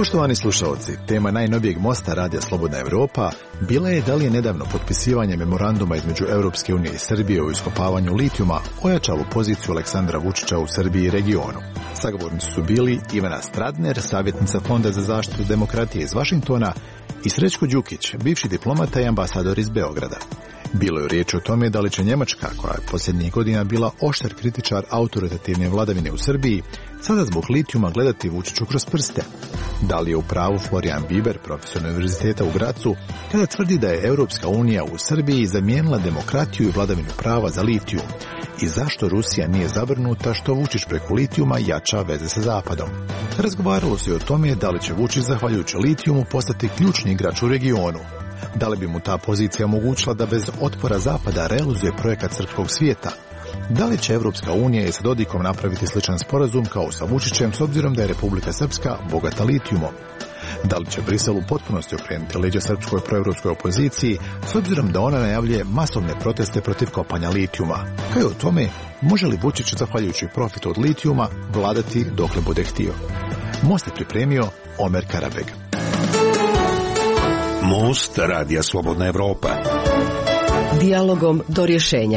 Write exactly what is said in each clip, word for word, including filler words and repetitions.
Poštovani slušalci, tema najnovijeg mosta Radija Slobodna Evropa bila je da li je nedavno potpisivanje memoranduma između Europske unije i Srbije o iskopavanju litijuma ojačalo poziciju Aleksandra Vučića u Srbiji i regionu. Sagovornici su bili Ivana Stradner, savjetnica Fonda za zaštitu demokratije iz Vašingtona, i Srećko Đukić, bivši diplomata i ambasador iz Beograda. Bilo je riječ o tome da li će Njemačka, koja je posljednjih godina bila oštar kritičar autoritativne vladavine u Srbiji, sada zbog litijuma gledati Vučiću kroz prste. Da li je u pravu Florian Biber, profesor univerziteta u Gracu, kada tvrdi da je Europska unija u Srbiji zamijenila demokratiju i vladavinu prava za litijum? I zašto Rusija nije zabrinuta što Vučić preko litijuma jača veze sa Zapadom? Razgovaralo se i o tome da li će Vučić zahvaljujući litijumu postati ključni igrač u regionu. Da li bi mu ta pozicija omogućila da bez otpora Zapada realizuje projekat srpskog svijeta? Da li će Evropska unija i sa Dodikom napraviti sličan sporazum kao sa Vučićem s obzirom da je Republika Srpska bogata litijumom? Da li će Brisel u potpunosti okrenuti leđa srpskoj proevropskoj opoziciji s obzirom da ona najavljuje masovne proteste protiv kopanja litijuma? Kao i o tome, može li Vučić zahvaljujući profitu od litijuma vladati dokle bude htio? Most je pripremio Omer Karabeg. Most Radija Slobodna Evropa. Dijalogom do rješenja.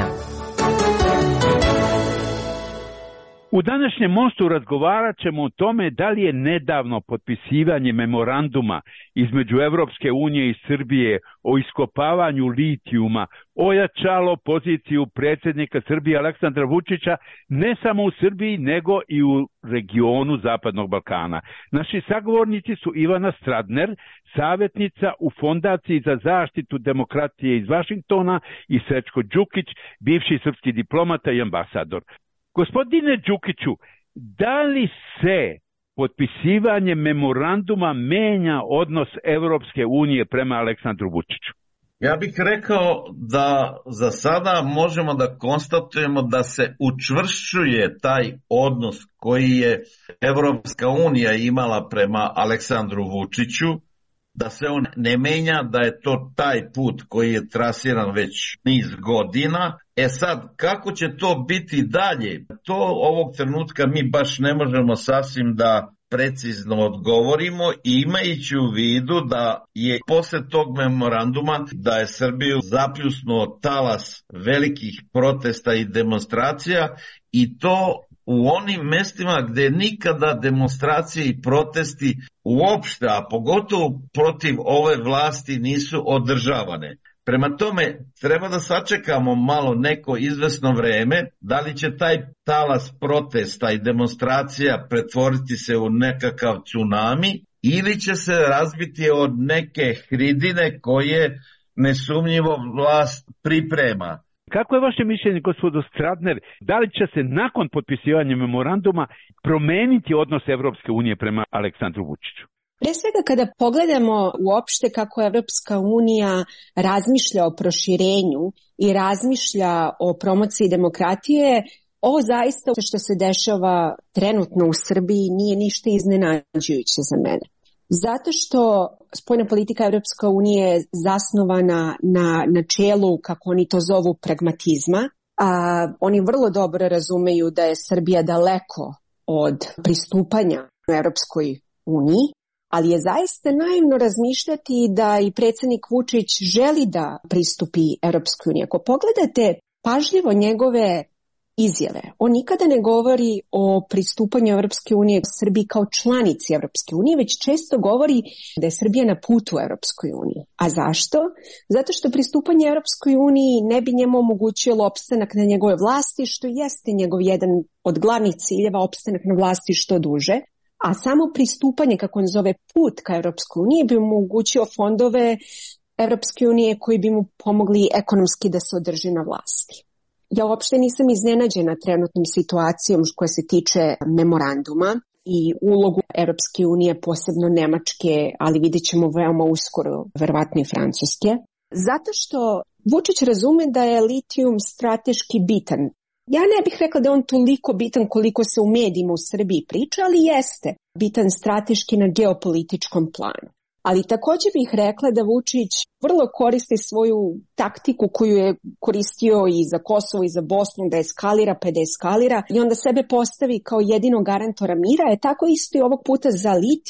U današnjem mostu razgovarat ćemo o tome da li je nedavno potpisivanje memoranduma između Evropske unije i Srbije o iskopavanju litijuma ojačalo poziciju predsjednika Srbije Aleksandra Vučića ne samo u Srbiji nego i u regionu Zapadnog Balkana. Naši sagovornici su Ivana Stradner, savjetnica u Fondaciji za zaštitu demokratije iz Vašingtona, i Srećko Đukić, bivši srpski diplomata i ambasador. Gospodine Đukiću, da li se potpisivanje memoranduma menja odnos Evropske unije prema Aleksandru Vučiću? Ja bih rekao da za sada možemo da konstatujemo da se učvršćuje taj odnos koji je Evropska unija imala prema Aleksandru Vučiću, da se on ne menja, da je to taj put koji je trasiran već niz godina. E sad, kako će to biti dalje? To ovog trenutka mi baš ne možemo sasvim da precizno odgovorimo, i imajući u vidu da je posle tog memoranduma da je Srbiju zapljusnuo talas velikih protesta i demonstracija, i to u onim mestima gde nikada demonstracije i protesti uopšte, a pogotovo protiv ove vlasti, nisu održavane. Prema tome, treba da sačekamo malo neko izvesno vreme, da li će taj talas protesta i demonstracija pretvoriti se u nekakav tsunami ili će se razbiti od neke hridine koje nesumnjivo vlast priprema. Kako je vaše mišljenje, gospodo Stradner, da li će se nakon potpisivanja memoranduma promeniti odnos Evropske unije prema Aleksandru Vučiću? Pre svega, kada pogledamo uopšte kako Evropska unija razmišlja o proširenju i razmišlja o promociji demokratije, ovo zaista što se dešava trenutno u Srbiji nije ništa iznenađujuće za mene. Zato što spoljna politika Evropske unije je zasnovana na načelu, kako oni to zovu, pragmatizma. A oni vrlo dobro razumeju da je Srbija daleko od pristupanja u Evropskoj uniji, ali je zaista naivno razmišljati da i predsjednik Vučić želi da pristupi Evropskoj uniji. Ako pogledate pažljivo njegove izjave, on nikada ne govori o pristupanju Evropske unije Srbiji kao članici Evropske unije, već često govori da je Srbija na putu Evropskoj uniji. A zašto? Zato što pristupanje Evropskoj uniji ne bi njemu omogućilo opstanak na njegove vlasti, što jeste njegov jedan od glavnih ciljeva, opstanak na vlasti što duže. A samo pristupanje, kako on zove, put ka Evropskoj uniji, bi mu omogućio fondove Evropske unije koji bi mu pomogli ekonomski da se održi na vlasti. Ja uopšte nisam iznenađena trenutnom situacijom koja se tiče memoranduma i ulogu Evropske unije, posebno Nemačke, ali vidjet ćemo veoma uskoro, verovatno i Francuske. Zato što Vučić razume da je litijum strateški bitan. Ja ne bih rekla da je on toliko bitan koliko se u medijima u Srbiji priča, ali jeste bitan strateški na geopolitičkom planu. Ali također bih rekla da Vučić vrlo koristi svoju taktiku koju je koristio i za Kosovo i za Bosnu, da eskalira pa da eskalira i onda sebe postavi kao jedinog garantora mira, je tako isto i ovog puta za litijum,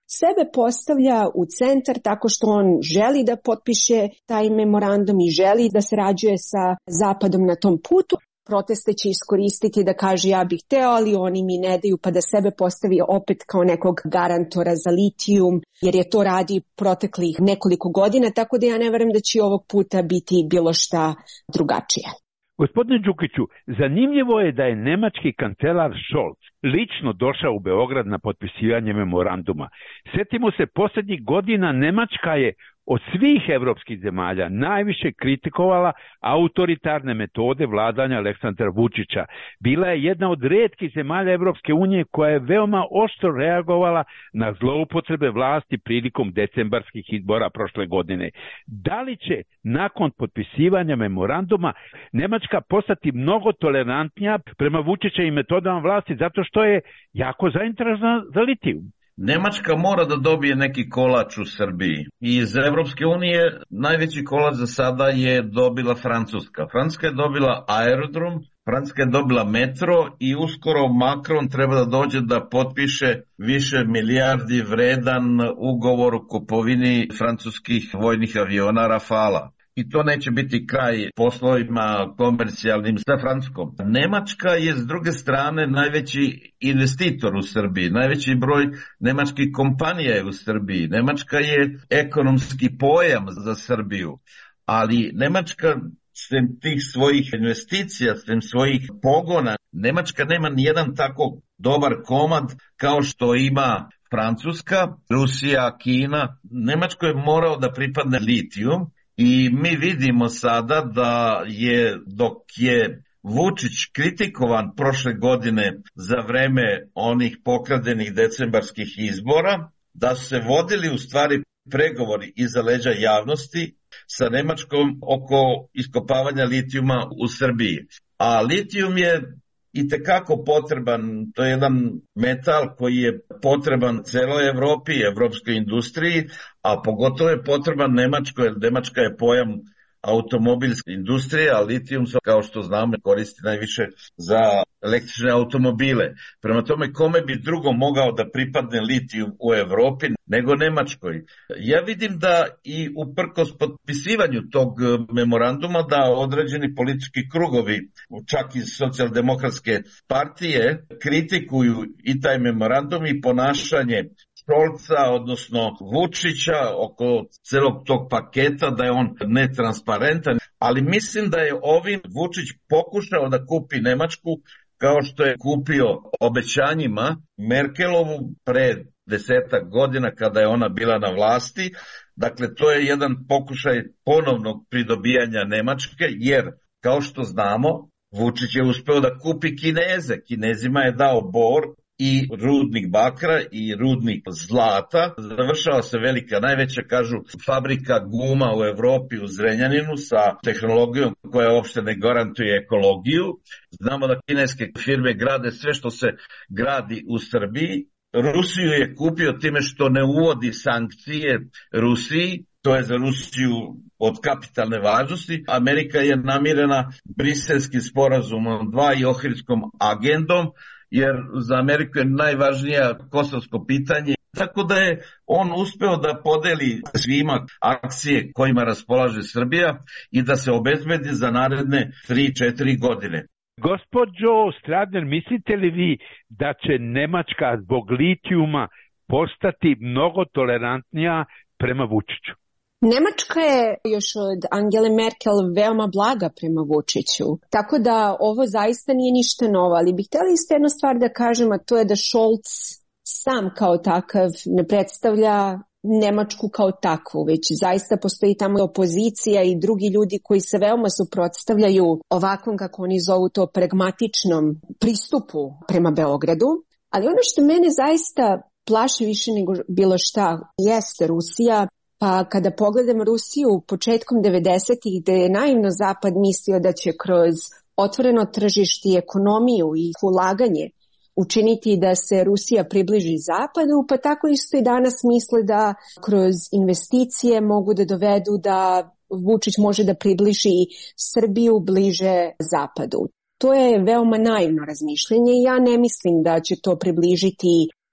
sebe postavlja u centar tako što on želi da potpiše taj memorandum i želi da sarađuje sa Zapadom na tom putu. Proteste će iskoristiti da kaže ja bih hteo, ali oni mi ne daju, pa da sebe postavi opet kao nekog garantora za litijum, jer je to radi proteklih nekoliko godina, tako da ja ne verujem da će ovog puta biti bilo šta drugačije. Gospodine Đukiću, zanimljivo je da je nemački kancelar Scholz lično došao u Beograd na potpisivanje memoranduma. Sjetimo se, posljednjih godina Nemačka je od svih evropskih zemalja najviše kritikovala autoritarne metode vladanja Aleksandra Vučića. Bila je jedna od rijetkih zemalja Evropske unije koja je veoma oštro reagovala na zloupotrebe vlasti prilikom decembarskih izbora prošle godine. Da li će nakon potpisivanja memoranduma Nemačka postati mnogo tolerantnija prema Vučićevim metodama vlasti zato što je jako zainteresovana za litijum? Nemačka mora da dobije neki kolač u Srbiji. Iz Evropske unije najveći kolač za sada je dobila Francuska. Francuska je dobila aerodrom, Francuska je dobila metro i uskoro Macron treba da dođe da potpiše više milijardi vredan ugovor o kupovini francuskih vojnih aviona Rafala. I to neće biti kraj poslovima komercijalnim sa Francuskom. Nemačka je s druge strane najveći investitor u Srbiji. Najveći broj nemačkih kompanija je u Srbiji. Nemačka je ekonomski pojam za Srbiju. Ali Nemačka sem tih svojih investicija, sem svojih pogona, Nemačka nema nijedan tako dobar komad kao što ima Francuska, Rusija, Kina. Nemačko je morao da pripadne litijum. I mi vidimo sada da je, dok je Vučić kritikovan prošle godine za vreme onih pokradenih decembarskih izbora, da su se vodili u stvari pregovori iza leđa javnosti sa Nemačkom oko iskopavanja litijuma u Srbiji. A litijum je itekako potreban, to je jedan metal koji je potreban celoj Evropi, evropskoj industriji, a pogotovo je potreban Nemačkoj, jer Nemačka je pojam automobilske industrije, a litijum se, kao što znamo, koristi najviše za električne automobile. Prema tome, kome bi drugo mogao da pripadne litijum u Evropi nego Nemačkoj? Ja vidim da i uprkos potpisivanju tog memoranduma da određeni politički krugovi, čak iz socijaldemokratske partije, kritikuju i taj memorandum i ponašanje Scholza, odnosno Vučića, oko celog tog paketa, da je on netransparentan, ali mislim da je ovim Vučić pokušao da kupi Nemačku kao što je kupio obećanjima Merkelovu pre desetak godina kada je ona bila na vlasti. Dakle, to je jedan pokušaj ponovnog pridobijanja Nemačke, jer, kao što znamo, Vučić je uspeo da kupi Kineze. Kinezima je dao bor i rudnik bakra i rudnik zlata. Završava se velika, najveća, kažu, fabrika guma u Evropi u Zrenjaninu sa tehnologijom koja uopšte ne garantuje ekologiju. Znamo da kineske firme grade sve što se gradi u Srbiji. Rusiju je kupio time što ne uvodi sankcije Rusiji, to je za Rusiju od kapitalne važnosti. Amerika je namirena Briselskim sporazumom dva i Ohridskom agendom, jer za Ameriku je najvažnija kosovsko pitanje. Tako da je on uspeo da podeli svima akcije kojima raspolaže Srbija i da se obezbedi za naredne tri četiri godine. Gospođo Stradner, mislite li vi da će Nemačka zbog litijuma postati mnogo tolerantnija prema Vučiću? Nemačka je još od Angele Merkel veoma blaga prema Vučiću, tako da ovo zaista nije ništa novo, ali bih htjela isto jednu stvar da kažem, a to je da Scholz sam kao takav ne predstavlja Nemačku kao takvu, već zaista postoji tamo opozicija i drugi ljudi koji se veoma suprotstavljaju ovakvom, kako oni zovu to, pragmatičnom pristupu prema Beogradu. Ali ono što mene zaista plaši više nego bilo šta jeste Rusija. Pa kada pogledamo Rusiju početkom devedesetih, gde je naivno Zapad mislio da će kroz otvoreno tržište i ekonomiju i ulaganje učiniti da se Rusija približi Zapadu, pa tako isto i danas misle da kroz investicije mogu da dovedu da Vučić može da približi Srbiju bliže Zapadu. To je veoma naivno razmišljanje i ja ne mislim da će to približiti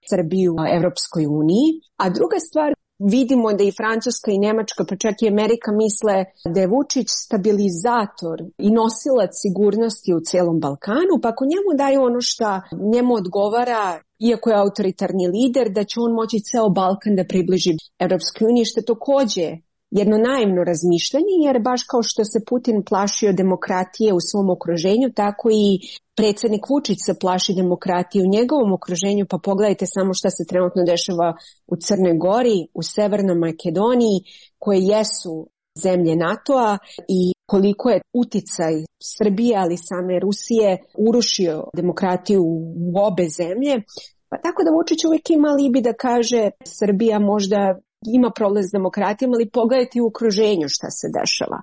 Srbiju Evropskoj uniji. A druga stvar, vidimo da i Francuska i Nemačka, pa čak i Amerika misle da je Vučić stabilizator i nosilac sigurnosti u celom Balkanu, pa ako njemu daju ono što njemu odgovara, iako je autoritarni lider, da će on moći ceo Balkan da približi Evropskoj uniji, što je takođe jedno naivno razmišljanje, jer baš kao što se Putin plašio demokratije u svom okruženju, tako i predsjednik Vučić se plaši demokratije u njegovom okruženju, pa pogledajte samo šta se trenutno dešava u Crnoj Gori, u Severnoj Makedoniji, koje jesu zemlje NATO-a i koliko je uticaj Srbije, ali same Rusije, urušio demokratiju u obe zemlje. Pa tako da Vučić uvijek ima alibi da kaže Srbija možda ima problem s demokratijom, ali pogledajte u okruženju šta se dešava.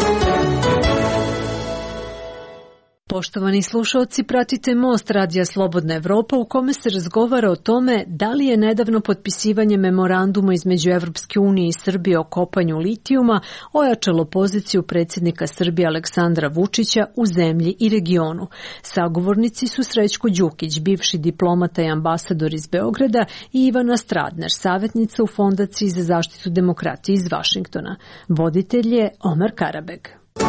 Poštovani slušalci, pratite Most Radija Slobodna Evropa u kome se razgovara o tome da li je nedavno potpisivanje memoranduma između Evropske unije i Srbije o kopanju litijuma ojačalo poziciju predsjednika Srbije Aleksandra Vučića u zemlji i regionu. Sagovornici su Srećko Đukić, bivši diplomata i ambasador iz Beograda, i Ivana Stradner, savjetnica u Fondaciji za zaštitu demokratije iz Vašingtona. Voditelj je Omer Karabeg.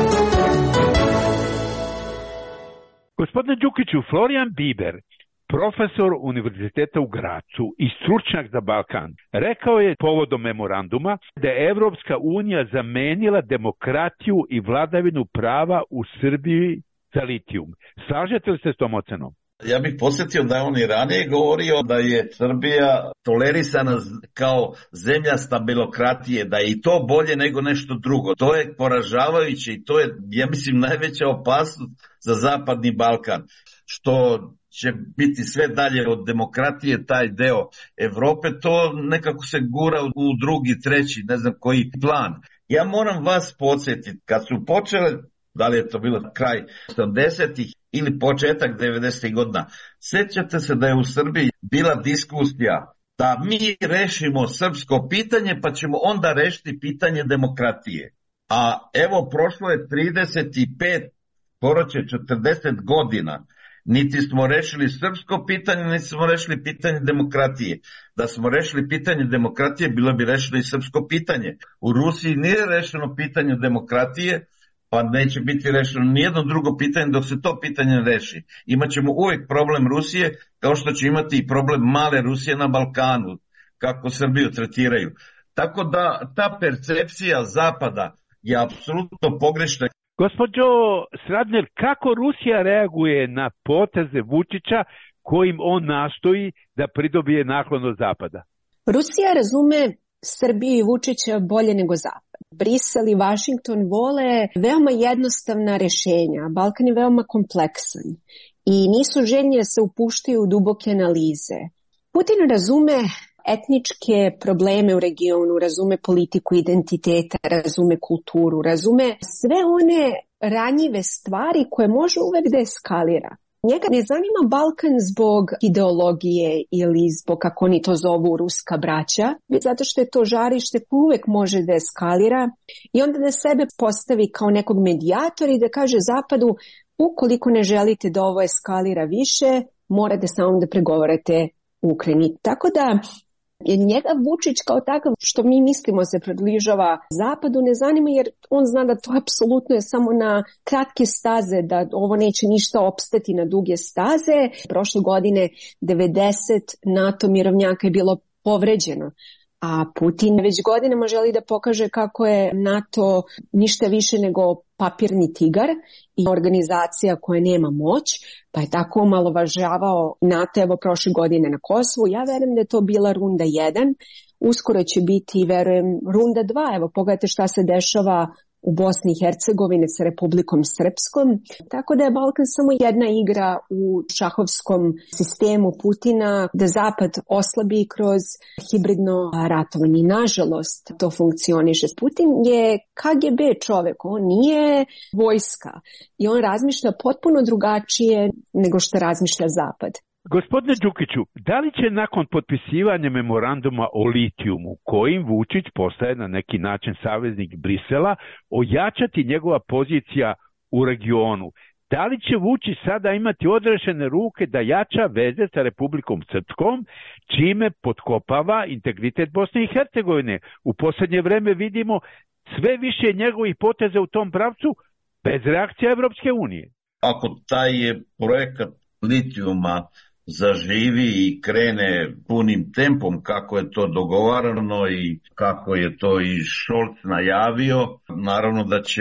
Gospodine Đukiću, Florian Biber, profesor Univerziteta u Gracu i stručnjak za Balkan, rekao je povodom memoranduma da je Evropska unija zamenila demokratiju i vladavinu prava u Srbiji za litijum. Slažete li se s tom ocenom? Ja bih podsjetio da je on i ranije govorio da je Srbija tolerisana kao zemlja stabilokratije, da je i to bolje nego nešto drugo. To je poražavajuće i to je, ja mislim, najveća opasnost za Zapadni Balkan, što će biti sve dalje od demokratije taj deo Evrope, to nekako se gura u drugi, treći, ne znam koji plan. Ja moram vas podsjetiti, kad su počele, da li je to bilo kraj osamdesetih ili početak devedesetih godina, sjećate se da je u Srbiji bila diskusija da mi rešimo srpsko pitanje pa ćemo onda rešiti pitanje demokratije. A evo, prošlo je trideset pet, skoro će četrdeset godina, niti smo rešili srpsko pitanje, niti smo rešili pitanje demokratije. Da smo rešili pitanje demokratije, bilo bi rešilo i srpsko pitanje. U Rusiji nije rešeno pitanje demokratije, pa neće biti rešeno nijedno drugo pitanje dok se to pitanje ne reši. Imaćemo uvijek problem Rusije, kao što će imati i problem male Rusije na Balkanu, kako Srbiju tretiraju. Tako da ta percepcija Zapada je apsolutno pogrešna. Gospođo Stradner, kako Rusija reaguje na poteze Vučića kojim on nastoji da pridobije naklon od Zapada? Rusija razume Srbiju i Vučića bolje nego Zapad. Brisel i Vašington vole veoma jednostavna rešenja. Balkan je veoma kompleksan i nisu željni da se upuštaju u duboke analize. Putin razume etničke probleme u regionu, razume politiku identiteta, razume kulturu, razume sve one ranjive stvari koje može uvek da eskalira. Njega ne zanima Balkan zbog ideologije ili zbog, kako oni to zovu, ruska braća, već zato što je to žarište koje uvek može da eskalira i onda da sebe postavi kao nekog medijatora i da kaže Zapadu, ukoliko ne želite da ovo eskalira više, morate samo da pregovarate u Ukrajini. Tako da njega Vučić kao takav, što mi mislimo se približava Zapadu, ne zanima, jer on zna da to apsolutno je samo na kratke staze, da ovo neće ništa opstati na duge staze. Prošle godine devedeset NATO mirovnjaka je bilo povređeno, a Putin već godinama želi da pokaže kako je NATO ništa više nego papirni tigar i organizacija koja nema moć, pa je tako omalovažavao NATO evo prošle godine na Kosovu. Ja verujem da je to bila runda jedan, uskoro će biti, verujem, runda dva. Evo, pogledajte šta se dešava u Bosni i Hercegovini sa Republikom Srpskom. Tako da je Balkan samo jedna igra u šahovskom sistemu Putina, da Zapad oslabi kroz hibridno ratovanje. Nažalost, to funkcioniše. Putin je K G B čovek, on nije vojska i on razmišlja potpuno drugačije nego što razmišlja Zapad. Gospodine Đukiću, da li će nakon potpisivanja memoranduma o litijumu, kojim Vučić postaje na neki način saveznik Brisela, ojačati njegova pozicija u regionu? Da li će Vučić sada imati odrešene ruke da jača veze sa Republikom Srpskom, čime potkopava integritet Bosne i Hercegovine? U posljednje vreme vidimo sve više njegovih poteza u tom pravcu bez reakcije Evropske unije. Ako taj je projekat litijuma zaživi i krene punim tempom kako je to dogovarano i kako je to i Scholz najavio, naravno da će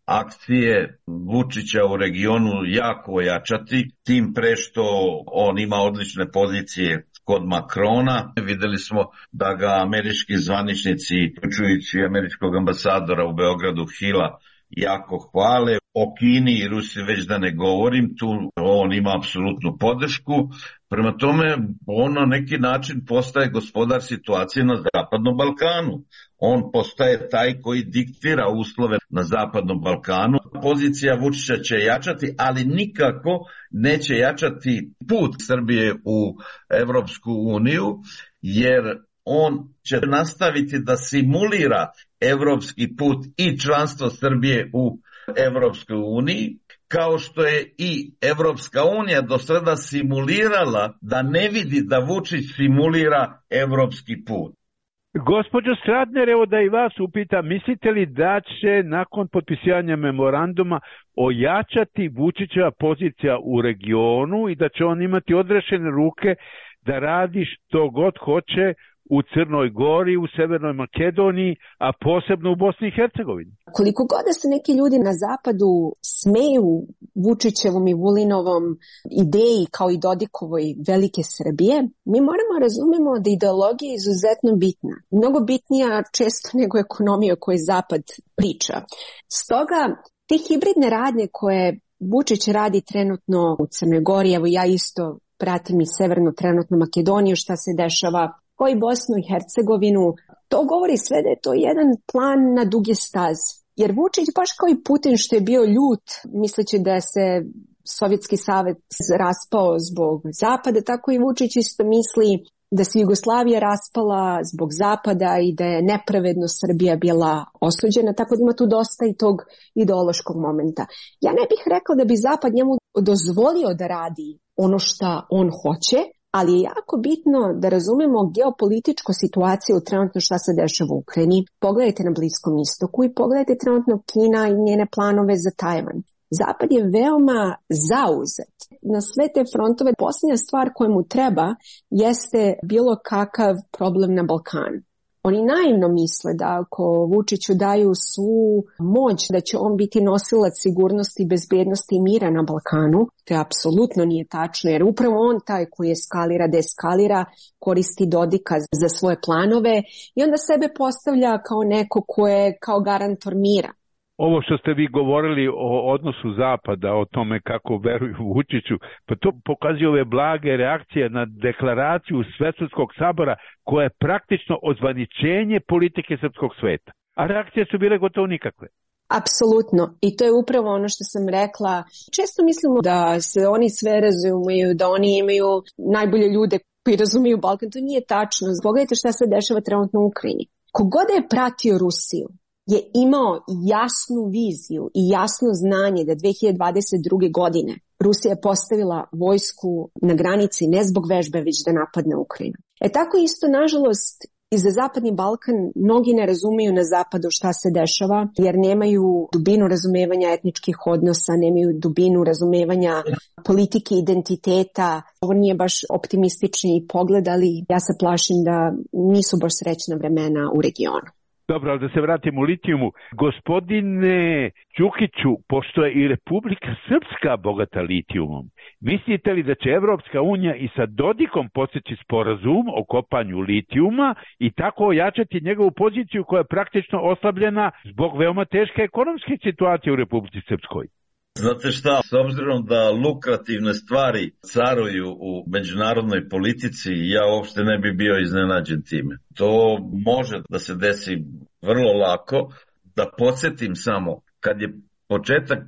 akcije Vučića u regionu jako ojačati, tim pre što on ima odlične pozicije kod Makrona. Videli smo da ga američki zvaničnici, uključujući američkog ambasadora u Beogradu Hila, jako hvale. O Kini i Rusiji već da ne govorim, tu on ima apsolutnu podršku. Prema tome, on na neki način postaje gospodar situacije na Zapadnom Balkanu. On postaje taj koji diktira uslove na Zapadnom Balkanu. Pozicija Vučića će jačati, ali nikako neće jačati put Srbije u Evropsku uniju, jer on će nastaviti da simulira evropski put i članstvo Srbije u Evropskoj uniji, kao što je i Evropska unija do sada simulirala da ne vidi da Vučić simulira evropski put. Gospođo Stradner, evo da i vas upitam, mislite li da će nakon potpisivanja memoranduma ojačati Vučićeva pozicija u regionu i da će on imati odrešene ruke da radi što god hoće u Crnoj Gori, u Severnoj Makedoniji, a posebno u Bosni i Hercegovini? Koliko god da se neki ljudi na zapadu smeju Vučićevom i Vulinovom ideji kao i Dodikovoj velike Srbije, mi moramo razumemo da ideologija je izuzetno bitna. Mnogo bitnija često nego ekonomija o kojoj Zapad priča. Stoga, te hibridne radnje koje Vučić radi trenutno u Crnoj Gori, evo ja isto pratim i Severnu trenutno Makedoniju, šta se dešava, kao i Bosnu i Hercegovinu, to govori sve da je to jedan plan na duge staze. Jer Vučić, baš kao i Putin što je bio ljut, misleći da se Sovjetski savez raspao zbog Zapada, tako i Vučić isto misli da se Jugoslavija raspala zbog Zapada i da je nepravedno Srbija bila osuđena, tako da ima tu dosta i tog ideološkog momenta. Ja ne bih rekla da bi Zapad njemu dozvolio da radi ono što on hoće, ali je jako bitno da razumemo geopolitičku situaciju trenutno šta se dešava u Ukrajini. Pogledajte na Bliskom istoku i pogledajte trenutno Kina i njene planove za Tajvan. Zapad je veoma zauzet na sve te frontove. Posljednja stvar koja mu treba jeste bilo kakav problem na Balkanu. Oni naivno misle da ako Vučiću daju svu moć da će on biti nosilac sigurnosti, bezbednosti i mira na Balkanu, to apsolutno nije tačno, jer upravo on taj koji eskalira, deeskalira, koristi Dodika za svoje planove i onda sebe postavlja kao neko ko je kao garantor mira. Ovo što ste vi govorili o odnosu Zapada, o tome kako veruju Vučiću, pa to pokazuje ove blage reakcije na deklaraciju Svesrpskog sabora koja je praktično ozvaničenje politike srpskog sveta. A reakcije su bile gotovo nikakve. Apsolutno. I to je upravo ono što sam rekla. Često mislimo da se oni sve razumiju, da oni imaju najbolje ljude koji razumiju Balkan. To nije tačno. Pogledajte šta se dešava trenutno u Ukrajini. Kogod je pratio Rusiju je imao jasnu viziju i jasno znanje da dve hiljade dvadeset druge. godine Rusija je postavila vojsku na granici ne zbog vežbe, već da napadne Ukrajinu. E tako isto, nažalost, i za Zapadni Balkan mnogi ne razumiju na zapadu šta se dešava, jer nemaju dubinu razumevanja etničkih odnosa, nemaju dubinu razumevanja politike identiteta. Ovo nije baš optimistični pogled, ali ja se plašim da nisu baš srećna vremena u regionu. Dobro, ali da se vratimo u litijumu. Gospodine Đukiću, pošto je i Republika Srpska bogata litijumom, mislite li da će Evropska unija i sa Dodikom postići sporazum o kopanju litijuma i tako ojačati njegovu poziciju koja je praktično oslabljena zbog veoma teške ekonomske situacije u Republici Srpskoj? Znate šta, s obzirom da lukrativne stvari caruju u međunarodnoj politici, ja uopšte ne bi bio iznenađen time. To može da se desi vrlo lako. Da podsjetim samo, kad je početak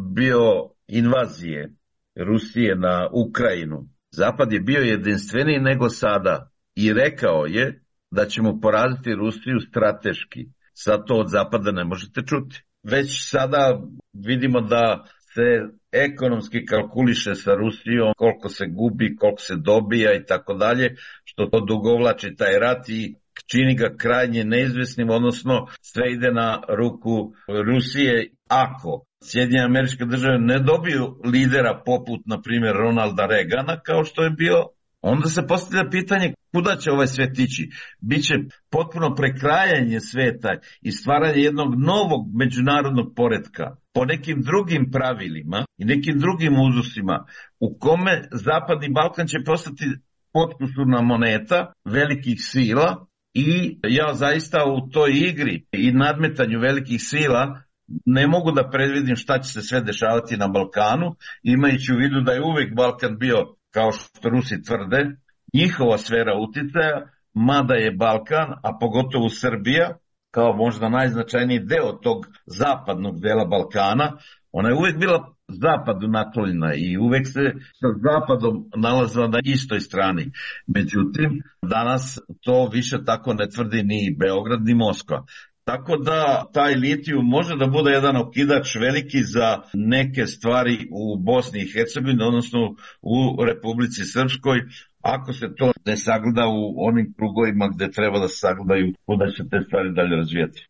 bio invazije Rusije na Ukrajinu, Zapad je bio jedinstveniji nego sada i rekao je da ćemo poraziti Rusiju strateški. Sad to od Zapada ne možete čuti. Već sada vidimo da se ekonomski kalkuliše sa Rusijom, koliko se gubi, koliko se dobija i tako dalje, što to dugovlači taj rat i čini ga krajnje neizvesnim, odnosno sve ide na ruku Rusije. Ako Sjedinjene Američke Države ne dobiju lidera poput, na primjer, Ronalda Reagana, kao što je bio, onda se postavlja pitanje kuda će ovaj svet ići. Biće potpuno prekrajanje sveta i stvaranje jednog novog međunarodnog poretka po nekim drugim pravilima i nekim drugim uzusima, u kome Zapadni Balkan će postati potkusurna moneta velikih sila. I ja zaista u toj igri i nadmetanju velikih sila ne mogu da predvidim šta će se sve dešavati na Balkanu, imajući u vidu da je uvek Balkan bio, kao što Rusi tvrde, njihova sfera uticaja, mada je Balkan, a pogotovo Srbija, kao možda najznačajniji deo tog zapadnog dela Balkana, ona je uvek bila zapadu naklonjena i uvek se sa zapadom nalazila na istoj strani. Međutim, danas to više tako ne tvrdi ni Beograd ni Moskva. Tako da taj litijum može da bude jedan okidač veliki za neke stvari u Bosni i Hercegovini, odnosno u Republici Srpskoj, ako se to ne sagleda u onim krugovima gde treba da se sagledaju, kuda će te stvari dalje razvijati.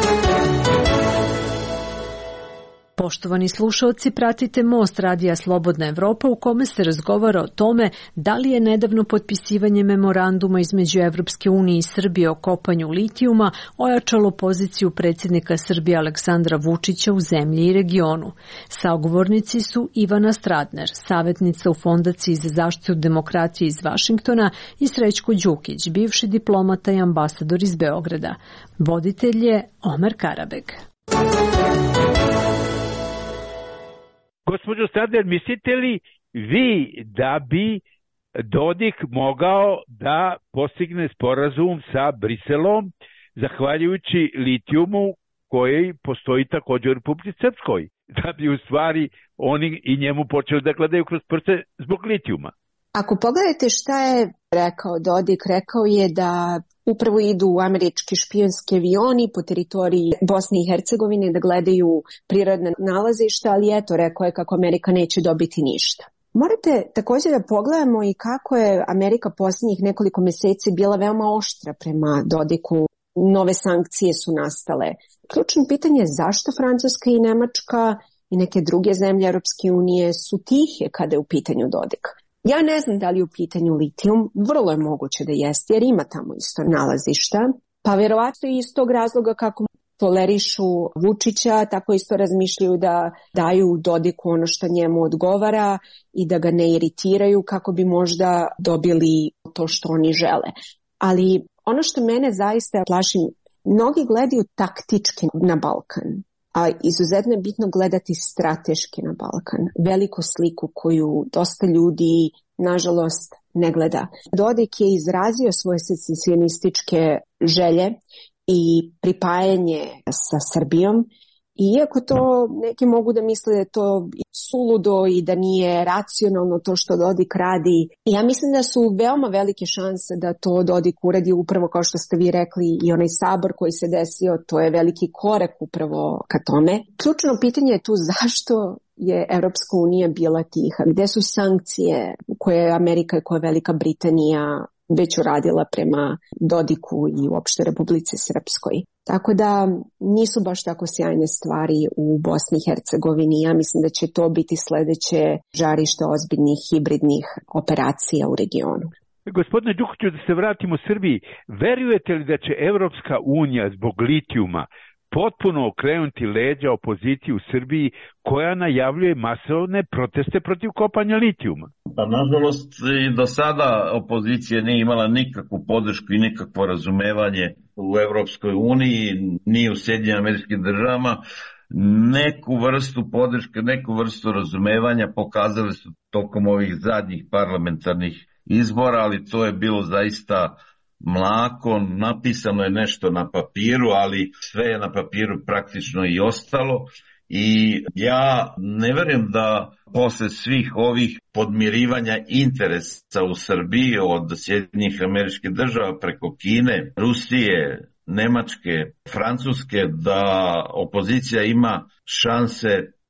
Poštovani slušalci, pratite Most radija Slobodna Evropa u kome se razgovara o tome da li je nedavno potpisivanje memoranduma između Evropske unije i Srbije o kopanju litijuma ojačalo poziciju predsjednika Srbije Aleksandra Vučića u zemlji i regionu. Sagovornici su Ivana Stradner, savjetnica u Fondaciji za zaštitu demokratije iz Vašingtona, i Srećko Đukić, bivši diplomata i ambasador iz Beograda. Voditelj je Omer Karabeg. Gospođo Stradner, mislite li vi da bi Dodik mogao da postigne sporazum sa Briselom zahvaljujući litijumu koji postoji također u Republici Srpskoj, da bi u stvari oni i njemu počeli da gledaju kroz prste zbog litijuma? Ako pogledate šta je rekao Dodik, rekao je da upravo idu američki špijunski avioni po teritoriji Bosne i Hercegovine da gledaju prirodne nalazišta, ali eto, rekao je kako Amerika neće dobiti ništa. Morate također da pogledamo i kako je Amerika posljednjih nekoliko mjeseci bila veoma oštra prema Dodiku. Nove sankcije su nastale. Ključno pitanje je zašto Francuska i Nemačka i neke druge zemlje Europske unije su tihe kada je u pitanju Dodik. Ja ne znam da li je u pitanju litijum, vrlo je moguće da jeste jer ima tamo isto nalazišta, pa vjerovatno i iz tog razloga kako tolerišu Vučića, tako isto razmišljaju da daju Dodiku ono što njemu odgovara i da ga ne iritiraju kako bi možda dobili to što oni žele. Ali ono što mene zaista plaši, mnogi gledaju taktički na Balkan, a izuzetno je bitno gledati strateški na Balkan, veliku sliku koju dosta ljudi, nažalost, ne gleda. Dodik je izrazio svoje secesionističke želje i pripajanje sa Srbijom, iako to neki mogu da misle da je to suludo i da nije racionalno to što Dodik radi. Ja mislim da su veoma velike šanse da to Dodik uradi upravo kao što ste vi rekli i onaj sabor koji se desio, to je veliki korak upravo ka tome. Ključno pitanje je tu zašto je Evropska unija bila tiha, gde su sankcije koje je Amerika i koje je Velika Britanija već uradila prema Dodiku i uopšte Republici Srpskoj. Tako da nisu baš tako sjajne stvari u Bosni i Hercegovini. Ja mislim da će to biti sledeće žarište ozbiljnih hibridnih operacija u regionu. Gospodine Đukiću, da se vratimo Srbiji, verujete li da će Evropska unija zbog litijuma potpuno okrenuti leđa opoziciji u Srbiji koja najavljuje masovne proteste protiv kopanja litijuma? Pa nažalost i do sada opozicija nije imala nikakvu podršku i nikakvo razumevanje u Evropskoj uniji, ni u Sjedinjenim Američkim Državama. Neku vrstu podrške, neku vrstu razumevanja pokazali su tokom ovih zadnjih parlamentarnih izbora, ali to je bilo zaista mlako, napisano je nešto na papiru, ali sve je na papiru praktično i ostalo. I ja ne verujem da posle svih ovih podmirivanja interesa u Srbiji od Sjedinjenih Američkih Država preko Kine, Rusije, Nemačke, Francuske, da opozicija ima šanse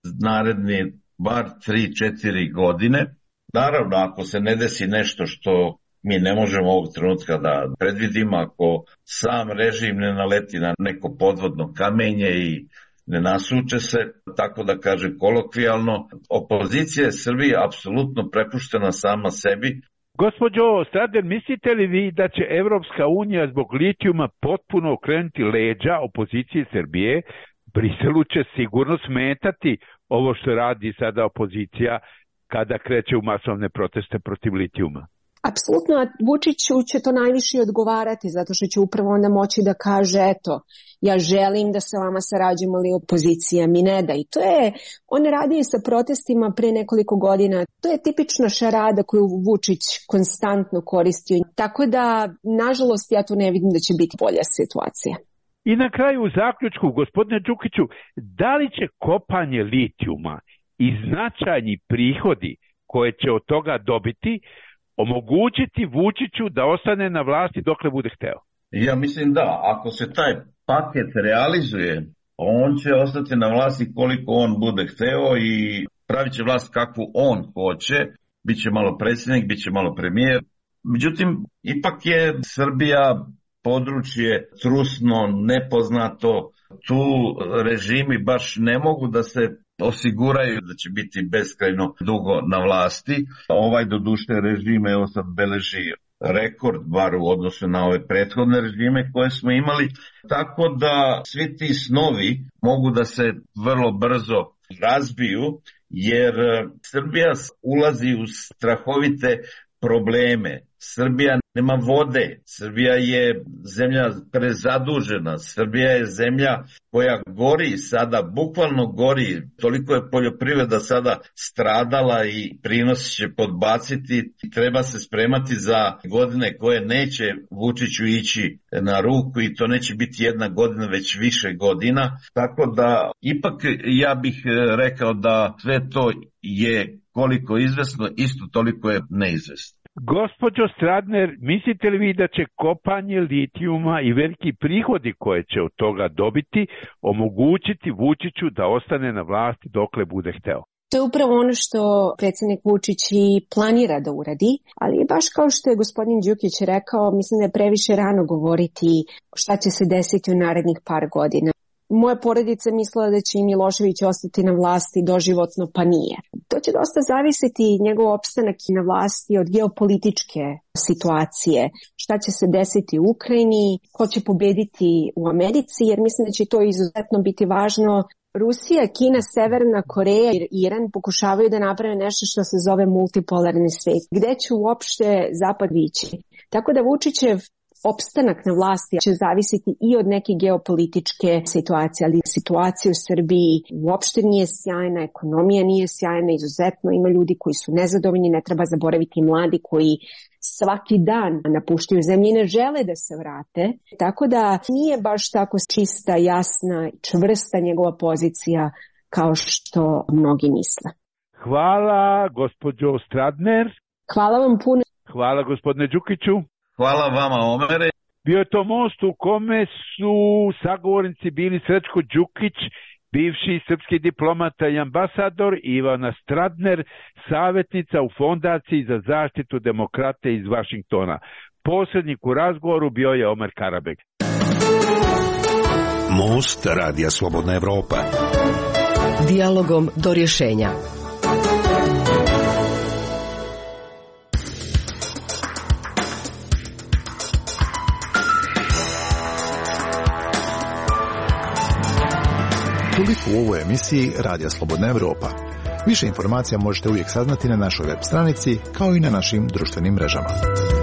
naredni bar tri četiri godine. Naravno, ako se ne desi nešto što mi ne možemo ovog trenutka da predvidimo, ako sam režim ne naleti na neko podvodno kamenje i ne nasuče se, tako da kažem kolokvijalno, opozicija Srbije apsolutno prepuštena sama sebi. Gospođo Stradner, mislite li vi da će Evropska unija zbog litijuma potpuno okrenuti leđa opozicije Srbije? Briselu će sigurno smetati ovo što radi sada opozicija kada kreće u masovne proteste protiv litijuma. Apsolutno, Vučiću će to najviše odgovarati, zato što će upravo onda moći da kaže, eto, ja želim da sa vama sarađujemo, ali opozicija mi ne da. I to je, on radi sa protestima pre nekoliko godina. To je tipična šarada koju Vučić konstantno koristio. Tako da, nažalost, ja tu ne vidim da će biti bolja situacija. I na kraju u zaključku, gospodine Đukiću, da li će kopanje litijuma i značajni prihodi koje će od toga dobiti omogućiti Vučiću da ostane na vlasti dokle bude hteo? Ja mislim da, ako se taj paket realizuje, on će ostati na vlasti koliko on bude hteo i pravit će vlast kakvu on hoće, bit će malo predsjednik, bit će malo premijer. Međutim, ipak je Srbija područje trusno, nepoznato, tu režimi baš ne mogu da se osiguraju da će biti beskrajno dugo na vlasti. Ovaj doduše režim evo sad beleži rekord, bar u odnosu na ove prethodne režime koje smo imali, tako da svi ti snovi mogu da se vrlo brzo razbiju, jer Srbija ulazi u strahovite probleme. Srbija nema vode, Srbija je zemlja prezadužena, Srbija je zemlja koja gori sada, bukvalno gori, toliko je poljoprivreda sada stradala i prinos će podbaciti, treba se spremati za godine koje neće Vučiću ići na ruku i to neće biti jedna godina, već više godina, tako da ipak ja bih rekao da sve to je koliko izvesno, isto toliko je neizvesno. Gospođo Stradner, mislite li vi da će kopanje litijuma i veliki prihodi koje će od toga dobiti omogućiti Vučiću da ostane na vlasti dokle bude hteo? To je upravo ono što predsjednik Vučić i planira da uradi, ali baš kao što je gospodin Đukić rekao, mislim da je previše rano govoriti šta će se desiti u narednih par godina. Moja porodica mislila da će i Milošević ostati na vlasti doživotno, pa nije. To će dosta zavisiti njegov opstanak na vlasti od geopolitičke situacije. Šta će se desiti u Ukrajini, ko će pobediti u Americi, jer mislim da će to izuzetno biti važno. Rusija, Kina, Severna Koreja i Iran pokušavaju da naprave nešto što se zove multipolarni svet. Gde će uopšte Zapad vići? Tako da Vučićev opstanak na vlasti će zavisiti i od neke geopolitičke situacije, ali situacija u Srbiji uopšte nije sjajna, ekonomija nije sjajna, izuzetno ima ljudi koji su nezadovoljni, ne treba zaboraviti mladi koji svaki dan napuštaju zemlju i ne žele da se vrate, tako da nije baš tako čista, jasna, čvrsta njegova pozicija kao što mnogi misle. Hvala gospođo Stradner. Hvala vam puno. Hvala gospodine Đukiću. Hvala vama, Omere. Bio je to most u kome su sagovornici bili Srećko Đukić, bivši srpski diplomata i ambasador, i Ivana Stradner, savjetnica u Fondaciji za zaštitu demokrate iz Vašingtona. Posrednik u razgovoru bio je Omer Karabek. Most Radija Slobodna Evropa. Dijalogom do rješenja. Toliko u ovoj emisiji Radija Slobodna Evropa. Više informacija možete uvijek saznati na našoj web stranici kao i na našim društvenim mrežama.